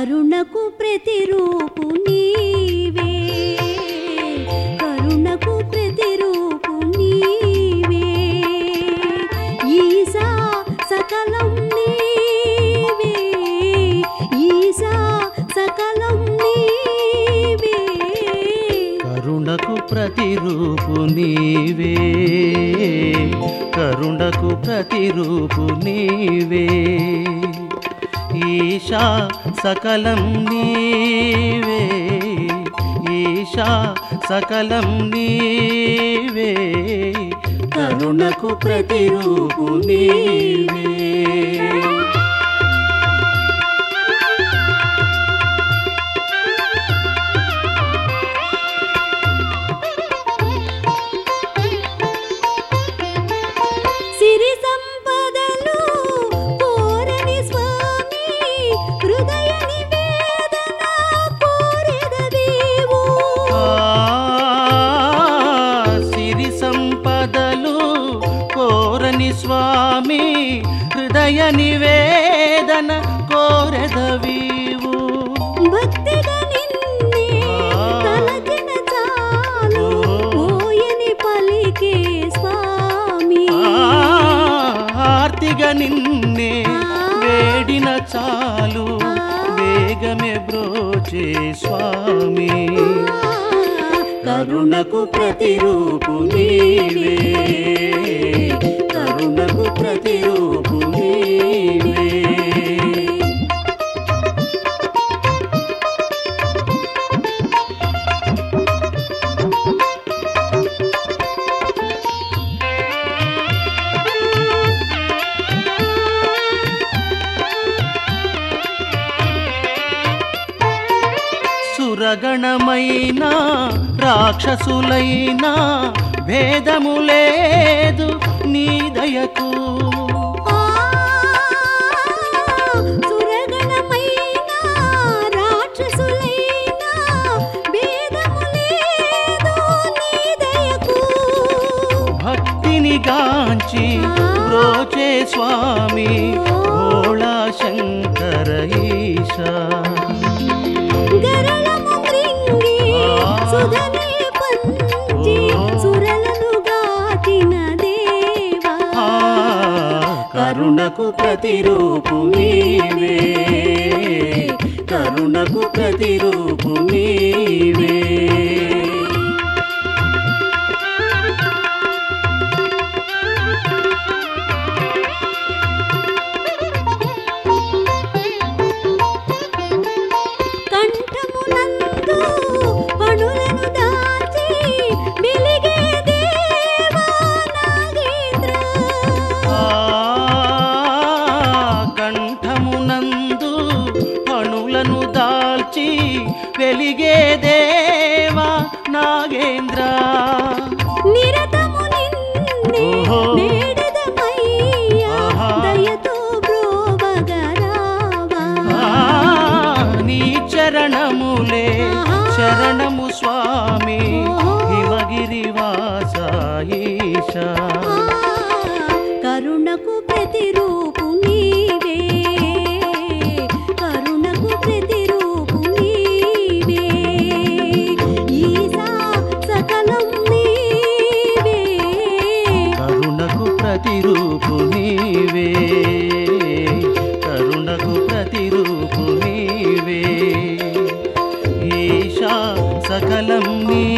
కరుణకు ప్రతిరూపు నీవే, కరుణకు ప్రతిరూపు నీవే, ఈశా సకలం నీవే, ఈశా సకలం నీవే, కరుణకు ప్రతిరూపు నీవే, కరుణకు ప్రతిరూపు నీవే, ఈశా సకలం నీవే, ఈశా సకలం నీవే, కరుణకు ప్రతిరూపు నీవే. సిరి సంపదలు కోరని స్వామి, హృదయ నివేదన కోరెదదేవు. సిరి సంపదలు కోరని స్వామి, హృదయ నివేదన కోరెదవీవు. భక్తిగా నిన్నే తలచిన చాలు, ఓయని పలికే స్వామి. ఆర్తిగా నిన్నే వేడిన చాలు, వేగమే బ్రోచే స్వామి. కరుణకు ప్రతిరూపు నీవే, కరుణకు ప్రతిరూపు నీవే. సురగణమైన రాక్షసులైనా భేదము లేదు నీ దయకు. సురగణమైన రాక్షసులైనా భేదము లేదు నీ దయకు. భక్తిని గాంచి బ్రోచే స్వామి, భోళా శంకర ఈశా. గరళము మృంగి సుధనే పంచి, సురలను గాచిన దేవా. కరుణకు ప్రతిరూపు నీవే, కరుణకు ప్రతిరూపు నీవే. కంఠమునందు పణులను దాచి వెలిగే దేవా నాగేంద్ర. కంఠమునందు పణులను దాల్చి వెలిగే దేవా నాగేంద్ర. నిరతము నిన్నే వేడెదమయ్యా, దయతో బ్రోవగరావా. నీ చరణములే శరణము స్వామి, హిమగిరివాస ఈశా. కరుణకు ప్రతిరూపు నీవే, కరుణకు ప్రతిరూపు నీవే, ఈశా సకలం నీవే, కరుణకు ప్రతిరూపు నీవే, కరుణకు ప్రతిరూపు నీవే, ఈశా సకలం నీవే.